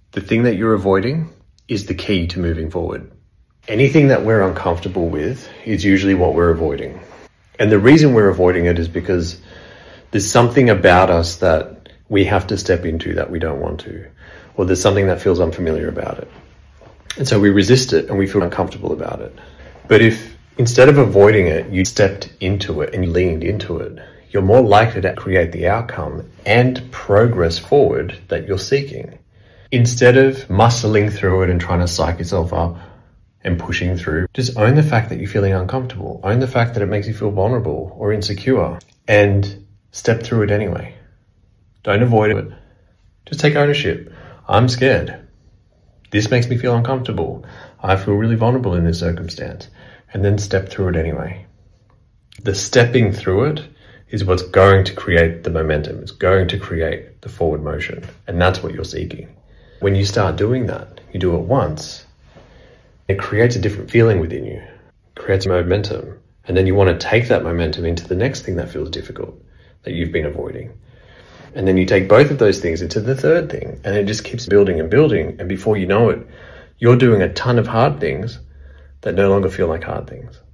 The thing that you're avoiding is the key to moving forward. Anything that we're uncomfortable with is usually what we're avoiding. And the reason we're avoiding it is because there's something about us that we have to step into that we don't want to, or there's something that feels unfamiliar about it. And so we resist it and we feel uncomfortable about it. But if instead of avoiding it, you stepped into it and you leaned into it, you're more likely to create the outcome and progress forward that you're seeking. Instead of muscling through it and trying to psych yourself up and pushing through, just own the fact that you're feeling uncomfortable. Own the fact that it makes you feel vulnerable or insecure and step through it anyway. Don't avoid it. Just take ownership. I'm scared. This makes me feel uncomfortable. I feel really vulnerable in this circumstance. And then step through it anyway. The stepping through it is what's going to create the momentum. It's going to create the forward motion. And that's what you're seeking. When you start doing that, you do it once, it creates a different feeling within you. It creates momentum. And then you want to take that momentum into the next thing that feels difficult, that you've been avoiding. And then you take both of those things into the third thing, and it just keeps building and building. And before you know it, you're doing a ton of hard things that no longer feel like hard things.